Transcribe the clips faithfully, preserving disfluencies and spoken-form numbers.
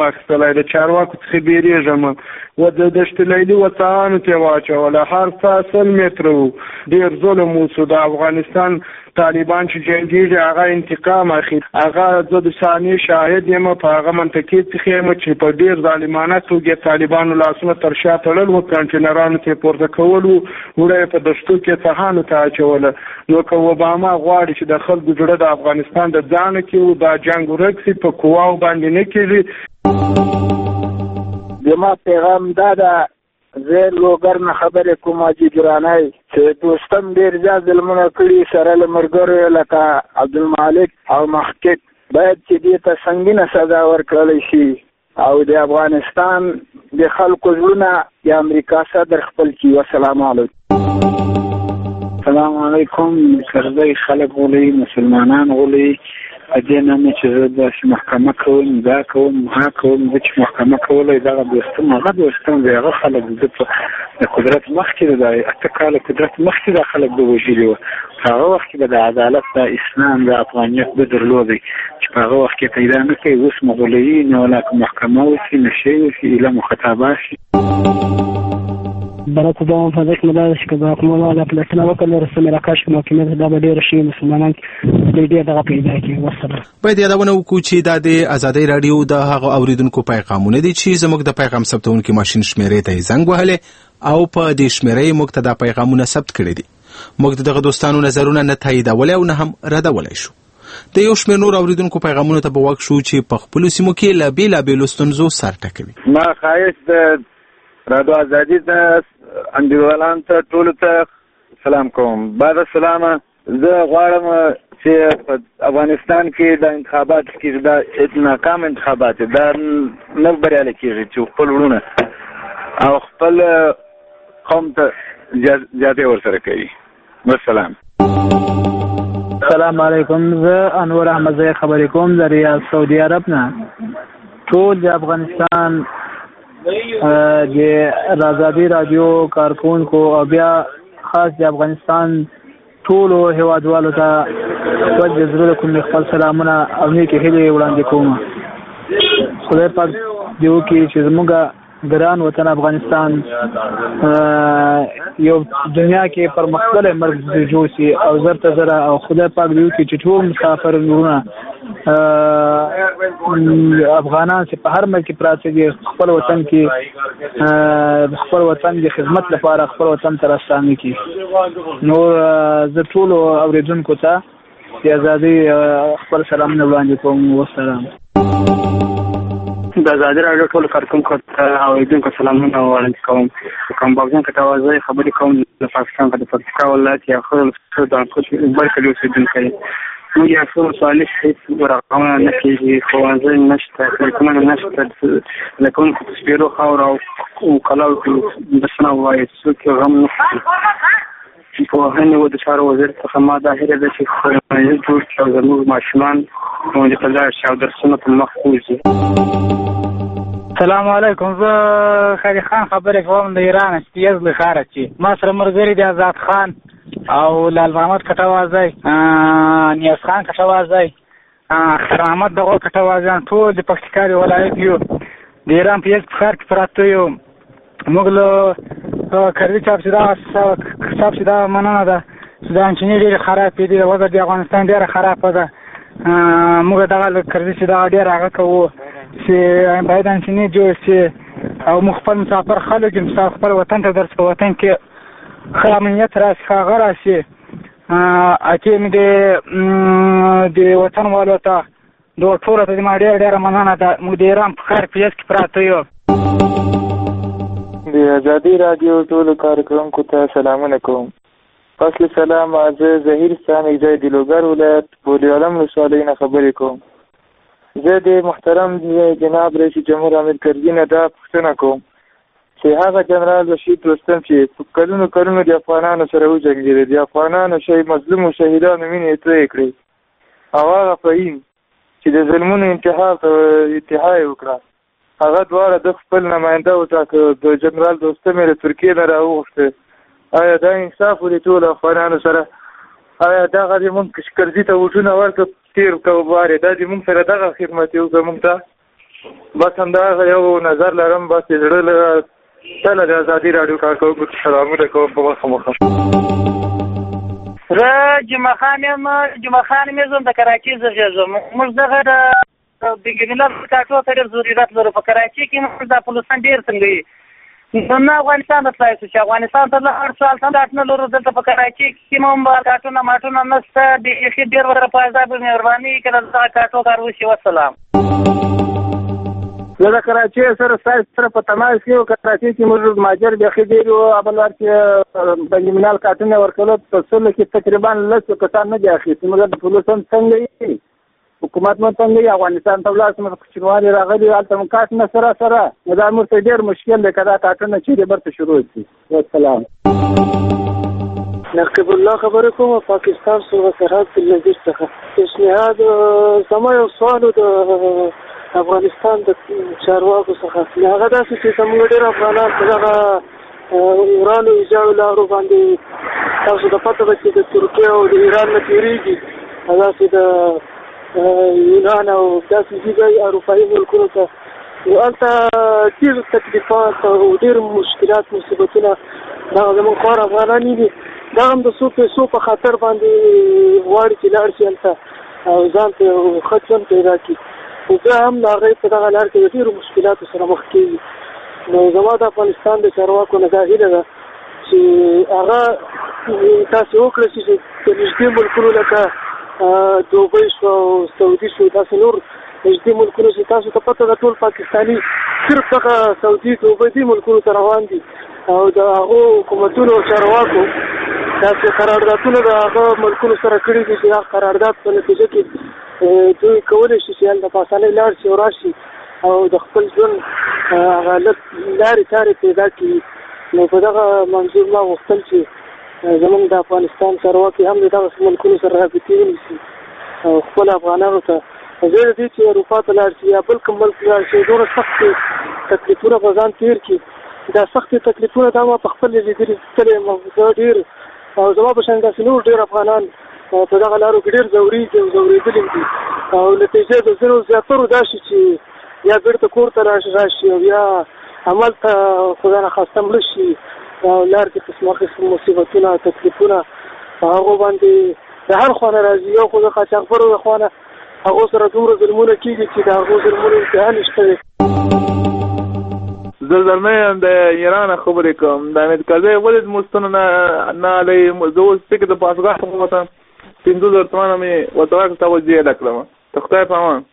واخیستلی، د چارواکو څخه بیریږم. و د دشت لیلي وطنانو ته واچوله، هر څه سل متره وو، ډېر ظلم وسو. د افغانستان طالبان چې جنګېږي هغه انتقام اخلي. هغه زه د ثاني شاهد یم په هغه منطقې څخه یم چې په ډېر ظالمانه توګه طالبانو لاسونه تر شا تړل وو، کنټینرانو ته پورته کول وو، وړه په دشتو کې څهانو ته اچوله. نو که اوباما غواړي چې د خلکو زړه د افغانستان د ځانه کې وو، دا جنګ ورک سي، په قواو باندې نه کېږي. زما پیغام دا ده، زه لوګر نه خبرې کوم حاجي ګرانی چې دوستم ډېر زیات ظلمونه کړي سره له ملګرو لکه عبدالمالک او محقق، باید چې دې ته سنګینه سزا ورکړلی شي او د افغانستان د خلکو زړونه د امریکا صدر خپل کړي. والسلام علیکم. السلام علیکم. کرزی خلک غولي، مسلمانان غولي، دې نه چې زه داسې محکمه کوم، دا کوم، ها کوم. زه چې محکمه کولی دغه دوستم هغه دوستم دی، هغه خلک د قدرت مخکې د اته کاله قدرت مخکې دا خلک به وژلي وو. په هغه وخت کې به د عدالت، د اسلام، د افغانیت به درلودی چې په هغه وخت کې پیدا نه کوي. اوس مغولوي نه، ولا که محکمه وشي، نشي وشي، ایله مخاطبه شي. برات دوام فضلك مدارس كذاكم الله على بلاتنا وكل رسم راکاش کوم کې مې دا ډېر شي مسلمانان دې دې دغه پیدا کی. والسلام. باید یادونه وکړو چې د آزادۍ رادیو د هغه اوریدونکو پیغامونه دي چې زموږ د پیغام ثبتونکو ماشين شمیرې ته زنګ وهله او په دې شمیرې موږ ته د پیغامونه ثبت کړي دي. موږ دغه دوستانو نظرونه نه تاییدول او نه هم ردولای شو. د یو شمېر نور اوریدونکو پیغامونه ته به وښو چې په خپل سیمو کې لا بیل بیل ستونزو سر ټکوي. ما خایس د رادیو ازادي د انډیوالان ته ټول ته سلام کوم. بعد السلام، زه غواړم چې په افغانستان کې د انتخابات کې د ناکام انتخابات دا نه بریالي کېږي چې خپل وروڼه او خپل قوم ته زیاتې ورسره کوي. والسلام. السلام علیکم. زه انور احمدزی خبرې کوم د ریاض سعودي عرب نه. ټول د افغانستان د آزادي رادیو کارکونکو او بیا خاص د افغانستان ټولو هیوادوالو ته د زړه کوم خپل سلامونه او نیکې هیلې وړاندې کوم. خدای پاک دې وکړي چې زموږ ګران وطن افغانستان یو دنیا کې پرمختللی مرکز جوړ شي او زر ته زره، او خدای پاک دې وکړي چې ټول مسافر ورونه افغانان چې په هر ملک کې پراته دي خپل وطن کې خپل وطن د خدمت لپاره خپل وطن ته راستانه کړي. نور زه ټولو اورېدونکو ته د ازادۍ خپل سلامونه وړاندې کوم. والسلام. د آزادۍ راډیو ټولو کارکونکو ته اورېدونکو سلامونه وړاندې کوم. کوم باغجان کټوازی خبرې کوم د پاکستان د پکتیکا ولایت یا خپل د بل کلي اوسېدونکی. موږ یې ټول صالح هېڅ ورقمونه نه کېږي، ښوونځی نشته، کلیکونه نشته، د کوونکو په سپېرو خاورو او کلاو کې درسونه ووایي څوک یې غم نه خوري. پوهنې و د چارو وزیر څخه ما دا هیله ده چې ښوونځي جوړ کړي او زموږ ماشومان ښوونځي ته لاړ شي او درسونه په مخ وځي. السلام علیکم. زه خالد خان خبرې کوم د ایران سپیز له ښاره چې ما سره ملګري دي آزاد خان او لال محمد کټوازی، نیاز خان کټوازی، اختر محمد دغه کټوازیان ټول د پکتیکا ولایت یو د ایران په یک ښار کې پراته یو. موږ له کرزي چاپ چې دا چاپ چې دا مننه ده چې دا انچیني ډېرې خرابې دي، وضع د افغانستان ډېره خرابه ده. موږ دغه له کرزي چې دغه ډېر هغه کوو چې باید انچیني جوړ شي او موږ خپل مسافر خلک یو خپل وطن ته درس په وطن کې ښه امنیت راشي، ښه هغه راشي. اکې مې د د وطن والو ته د ټولو ته زما ډېره ډېره مننه ده. موږ د ایران په ښار په کې پراته یو. د آزادۍ راډیو ټولو کارکونکو ته سلامونه کوم. فصل سلام. زه ظهیر سامي ځای د لوګر ولایت بولیعلم ولسوالۍ نه خبرې کوم. زه د محترم جناب رئیس جمهور حامد کرزي نه دا پوښتنه کوم چې هغه جنرال رشید رستم چې په کلونو کلونو د افغانانو سره وجنګېدی، د افغانانو شي مظلوم او شهیدانو مینې تویې کړې، او هغه فهیم چې د ظلمونو انتها انتها یې وکړه، هغه دواړه د خپل نماینده وټاکه، د جنرال رستم یې له ترکیې نه راوغوښته. آیا دا انصاف ولې ټولو افغانانو سره؟ آیا دغه د مونږ کرزي ته وټونه ورکړه تېر کوبارې دا د مونږ سره دغه خدمت یې وکړه مونږ ته؟ بس همدا یو نظر لرم، بس د زړه له تله د ازادي راډیو کارکوونکو ته سلامونه کوم په مخامخ. زه جمعه خان یم جمعه خان یم زم د کراچۍ څخه زم. موږ دغه د بګینلر کاټو ته ډېر ضرورت لرو. په کراچۍ کې موږ د پولیسان ډېر څنګه یي نو افغانستان ته تلای شو چې افغانستان ته هر سال څنګه اټنه لرو. دلته په کراچۍ کې موږ کاټونه ماټونه نسته د اخی ډېر ور په ځای به مهرباني کړه دا کاټو کار وشي. والسلام. زه د کراچۍ سره سره په تماس کې او کراچۍ کې موږ ماجر بیا خې ډېر او بل ورته بنګمنال کاټونه ورکول په څلور کې تقریبا لس کسان نه دي اخیستي. موږ د پولیسان څنګه یي حکومت مو څنګه یي افغانستان ته ولاړ سم چنوالي راغلي هلته مو کاټ نه سره سره دا موږ ته ډېر مشکل دی کدا کاټونه چې برته شروع شي. والسلام. نقیب الله خبرې کوم پاکستان سره سرحد په لږ څخه پیشنهاد زما یو سوال د افغانستان د چارواکو څخه هغه داسې چې زموږ ډېر افغانان په دغه ایران او ایجاړو لارو باندې تاسو د پته ده چې د ترکیې او د ایران نه تېرېږي داسې د یونان او داسې ځای اروپایي ملکونو ته نو هلته ډېر تکلیفات او ډېر مشکلات مصیبتونه دغه زموږ خوار افغانان دي. دا هم د څو پیسو په خاطر باندې غواړي چې لاړ شي هلته او ځان ته یو ښه ژوند پیدا کړي. خو بیا هم د هغوی په دغه لار کې د ډېرو مشکلاتو سره مخ کېږي. نو زما د افغانستان د چارواکو نه دا هیله ده چې هغه تاسې وکړه چې د نږدې ملکونو لکه دوبۍ شو او سعودي شو داسې نور نږدې ملکونو چې تاسو ته پته ده ټول پاکستاني صرف دغه سعودي دوبۍ دې ملکونو ته روان دي او د هغو حکومتونو او چارواکو داسې قراردادونه د هغه ملکونو سره کړي دي چې هغه قرارداد په نتیجه کې دوی کولی شي چې هلته په اسانۍ لاړ شي او راشي او د خپل ژوند هغه لارې چارې پیدا کړي. نو په دغه منظور ما غوښتل چې زموږ د افغانستان چارواکي هم د دغه ملکونو سره رابطې ونیسي او خپل افغانانو ته زه د دې چې اروپا ته لاړ شي یا بل کوم ملک لاړ شي دومره سختې تکلیفونه به ځان تېر کړي. دا سختې تکلیفونه دا ما په خپل لیدلي ستړی یم. زه ډېر او زما په شان داسې نور ډېر افغانان په دغه لارو کې ډېر ځورېږي او ځورېدلي دي او نتیجه د ځینو زیاترو دا شي چې یا بېرته کور ته راشي او یا عمل ته خدای نخواسته مړه شي او لار کې قسمه قسم مصیبتونه تکلیفونه په هغو باندې د هر خوا نه راځي. یو خو د قاچاقبرو د خوا نه هغو سره دومره ظلمونه کېږي چې د هغو ظلمونو انتها نشته دی. زه زلمی یم د ایران خبرې کوم. د حمید کرزی ولې زموږ نه نه هلی زه اوس فکر د پاسګاه څخه وتم پنځه زره تومنه مې ورته ورکړه توجه یې کړم. د خدای په امان.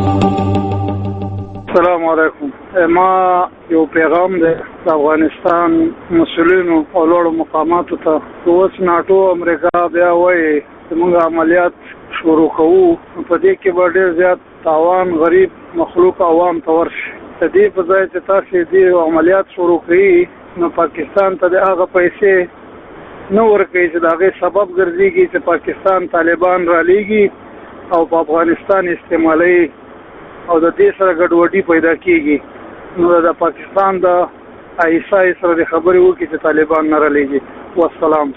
السلام علیکم. ما یو پیغام دی د افغانستان مسؤلینو او لوړو مقاماتو ته. اوس ناټو امریکا بیا وایي زموږ عملیات شروع کوو په دې کې به ډېر زیات تاوان غریب مخلوق عوام ته ورشي. د دې په ځای چې تاسې دې عملیات شروع کړي نو پاکستان ته د هغه پیسې نه ورکوي چې د هغې سبب ګرځېږي چې پاکستان طالبان رالیږي او په افغانستان استعمالوي او د دې سره ګډوډي پیدا کېږي. نو د پاکستان د آی ایس آی سره د خبرې وکړي چې طالبان نه رالیږي. والسلام.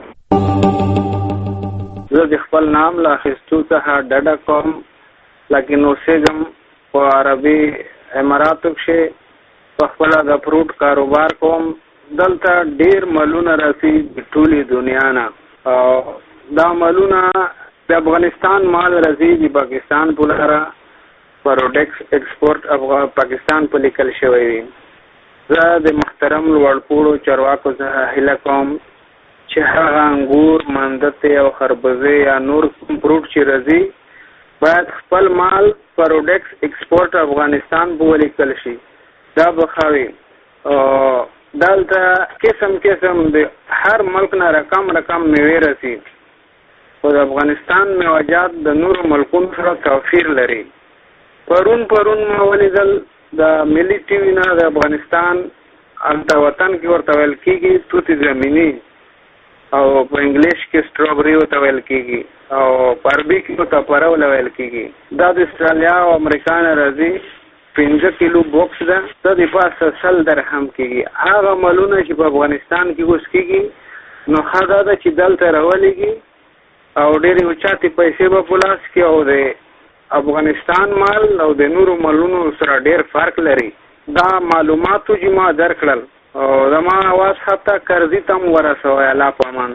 زه د خپل نام له اخیستو څخه ډډه کوم لیکن اوسېږم په عربي اماراتو کښې په خپله د فروټ کاروبار کوم. دلته ډېر مالونه راځي د ټولې دنیا نه او دا مالونه د افغانستان مال راځي د پاکستان په لاره پروډکټس ایکسپورټ پاکستان په لیکل شوی وي. زه د محترم لوړپوړو چارواکو څخه هیله کوم چې هغه انګور ماندتې او خربزې یا نور کوم فروټ چې راځي باید خپل مال پروډکټس ایکسپورټ افغانستان په ولیکل شي. دا به ښه وي. دلته قسم قسم د هر ملک نه رقم رقم میوې رسي خو د افغانستان میوجات د نورو ملکونو سره توپیر لري. پرون پرون ما ولیدل د ملي ټي وي نه د افغانستان هلته وطن کې ورته ویل کېږي توتې زمیني او په انګلیش کې سټرابري ورته ویل کېږي او په عربي کې ورته پرول ویل کېږي. دا د استرالیا او امریکا نه راځي. پنځه کیلو بوکس ده د دې پاسه سل درهم کېږي. هغه مالونه چې په افغانستان کې اوس کېږي نو ښه دا ده چې دلته راولېږي او ډېرې اوچاتې پیسې به په لاس کې او د افغانستان مال او د نورو مالونو سره ډیر فرق لري. دا معلوماتو چې ما درکړل او زما اواز حتی قرضي ته م ورسوی. الله په امان.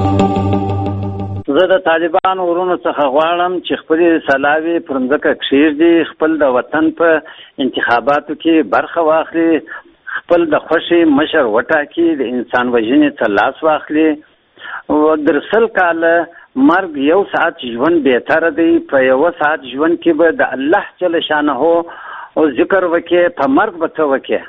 زه د طالبانو ورونو څخه غواړم چې خپلې سلاوي پر مځکه کښېږدي، خپل د وطن په انتخاباتو کې برخه واخلي، خپل د خوښې مشر وټاکي، د انسان وژنې څخه لاس واخلي. در سل کاله مرګ یو ساعت ژوند بهتره دی، په یو ساعت ژوند کې به د الله جل شانه او ذکر وکړي، په مرګ به څه وکړي.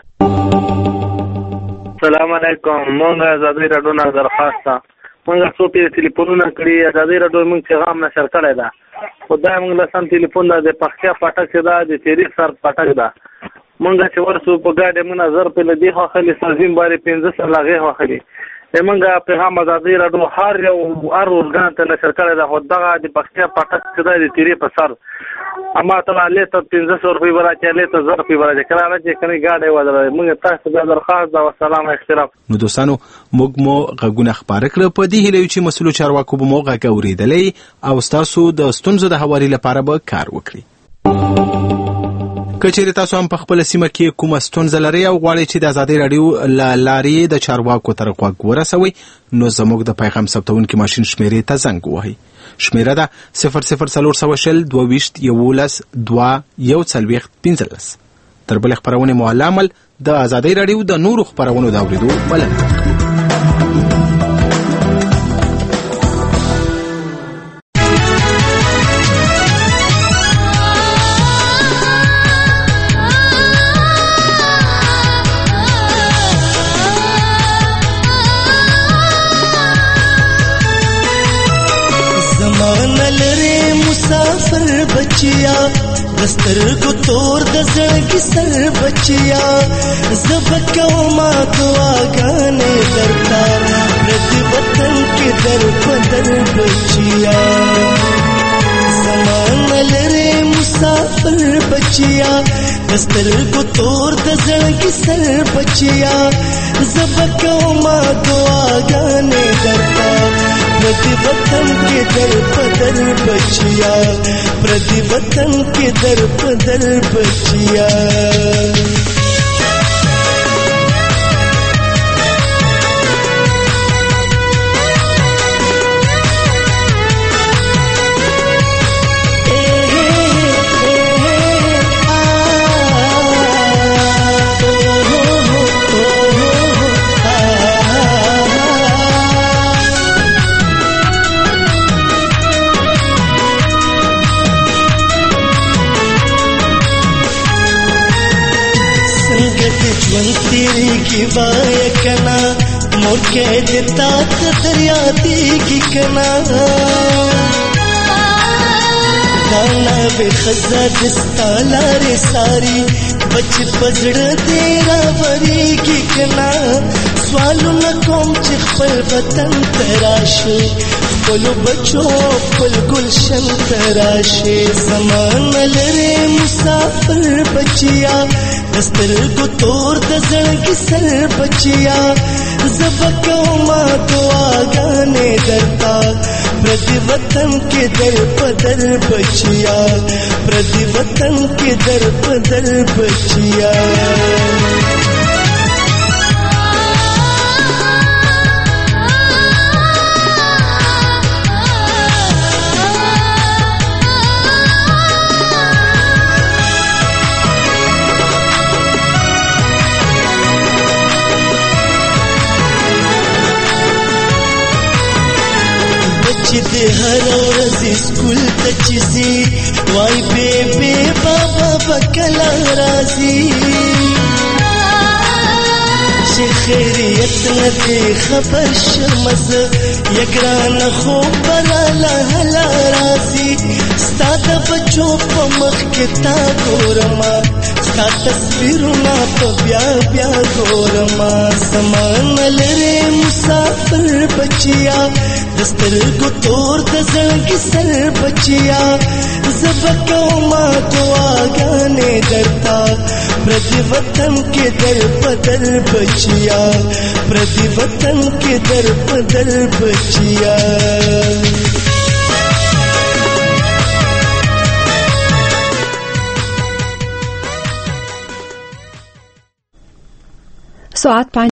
السلام علیکم. مونږ ازادي راډیو نه درخواست ده. مونږ څو پیر ټلیفونونه کړي، ازادي راډیو مونږ پیغام نشر کړی ده. خدای مونږ له سم ټلیفون ده، د پخچا پټک ده، د تیریخ سر پټک ده. مونږ چې ورسو په ګاډي مونږ نظر په لدی خو خلی سازیم باندې پنځه سر لاغه خو خلی. مونږ پیغام ازادي راډیو هر یو هر ورګان ته نشر کړی ده. خو دغه د پخچا پټک ده، د تیریخ په سر اما ته له ته پنځه سو روپۍ ورکړي، له ته زر روپۍ ورکړي. کله چې کني ګاډي ودرې مونږ تاسو ته درخواست ده. والسلام اختلاف. نو دوستانو موږ مو غږونه خبره کړ، په دې هیله چې مسؤل چارواکو به مو غږ اورېدلې او تاسو د ستونزو د هواري لپاره به کار وکړي. کچېرې تاسو هم په خپل سیمه کې کومه ستونزه لرئ او غواړئ چې د ازادي راډیو له لارې د چارواکو تر غوږ ورسوئ، نو زموږ د پیغام ثبتونکي ماشین شمیرې ته زنګ ووهئ. شمیره ده صفر صفر څلور سوه شل دوه ویشت یولس دوه یو څلوېښت پنځلس. تر بلې خپرونې مو الله عمل د ازادي راډیو د نورو خپرونو د اورېدو بلنه ورکړئ. بچیا دسترګو تور د زړګي سر بچیا زبکو ما دعاګانې درتا پردي وطن کې در بدر بچیا زمان لري مسافر بچیا دسترګو تور د زړګي سر بچیا زبکو ما دعاګانې درتا پردی وطن کے در پدر بچیا پردی وطن کے در پدر بچیا تیری کی وای کنا مور کے دیتا دریا دیگی کنا دانا بے خزا دستا لارے ساری بچ پزڑ تیرا وریگی کنا سوالو نکوم چی خپل وطن تراشو خپلو بچو خپل گلشن تراشے زمان لرے مسافر بچیا دسترګو تور د زړګي سر بچیا زبکو ما دعاګانې درتا پردي وطن کې در پدر بچیا پردي وطن کې در پدر بچیا چې د هر ورځ سکول ته چیزي وای بے بے بابا بکلا راضي چې خیریت نه دی خبر شمز یګران خو براله هلا راضي ستاد بچو په مخ کې تا ګورما ستا تصویرونه په بیا بیا ګورما سمان لري مسافر بچیا دسترګو تور د زړګي سر بچیا زبکو ما دعاګانې درتا پردي وطن کې در پدر بچیا پردي وطن کې در پدر بچیا ساعت